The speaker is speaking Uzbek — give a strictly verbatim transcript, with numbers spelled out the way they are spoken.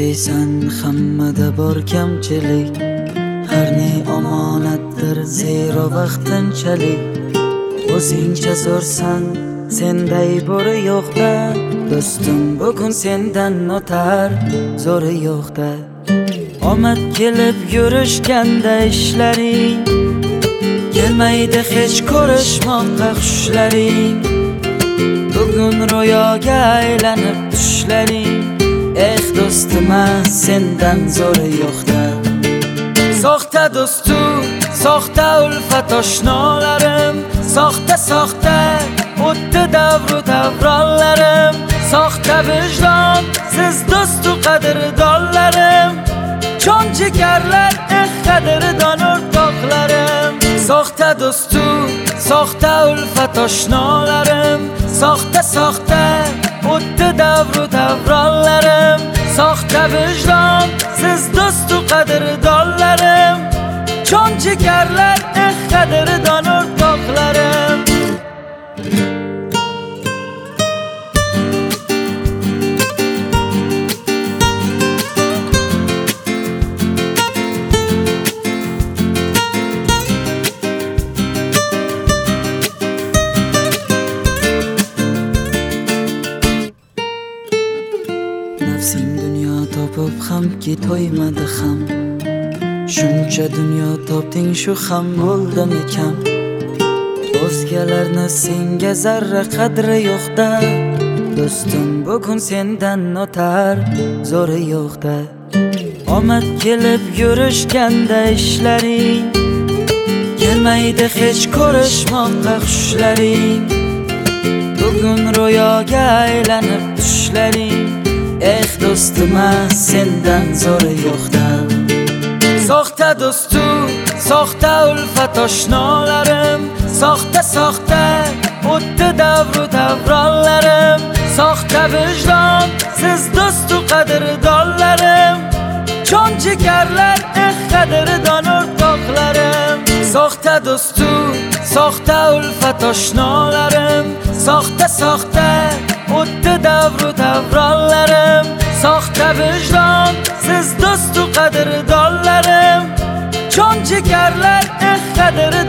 deysan hammada bor kamchilik, har ne omonatdir zero vaqtinchalik. O'zingcha zo'rsan, senday bo'ri yo'qda, do'stim bugun sendan o'tar, zo'ri yo'qda. Omad kelib yurishganda ishlaring, kelmaydi hech ko'rishmoqqa xushlaring. Bugun ro'yoga aylanib tushlaring, eh do'stim sendan zo'ri yo'qda. Soxta do'stu, soxta ulfat oshnolarim, soxta soxta o'tdi davru davronlarim. Soxta vijdon, siz do'stu qadrdonlarim, jon jigarlar, eh qadrdon o'rtoqlarim. Soxta do'stu, soxta ulfat oshnolarim, soxta soxta o'tdi davru davronlarim. Soxta vijdon, siz do'stu qadrdonlarim, jon jigarlar, eh qadrdon o'rtoqlarim. Nafsing dunyo topib hamki to'ymadi ham, shuncha dunyo topding shu ham bo'ldimi kam? O'zgalarni senga zarra qadri yo'qda, do'stim bugun sendan o'tar, zo'ri yo'qda. Omad kelib yurishganda ishlaring, kelmaydi hech ko'rishmoqqa xushlaring. Bugun ro'yoga aylanib tushlaring, eh do'stim sendan zo'ri yo'qda. Soxta do'stu, soxta ulfat oshnolarim, soxta soxta o'tdi davru davronlarim. Soxta vijdon, siz do'stu qadrdonlarim, jon jigarlar, eh qadrdon o'rtoqlarim. Soxta do'stu, soxta ulfat oshnolarim, soxta soxta o'tdi davru davronlarim. Soxta vijdon, siz do'stu qadrdonlarim, jon jigarlar, eh qadrdon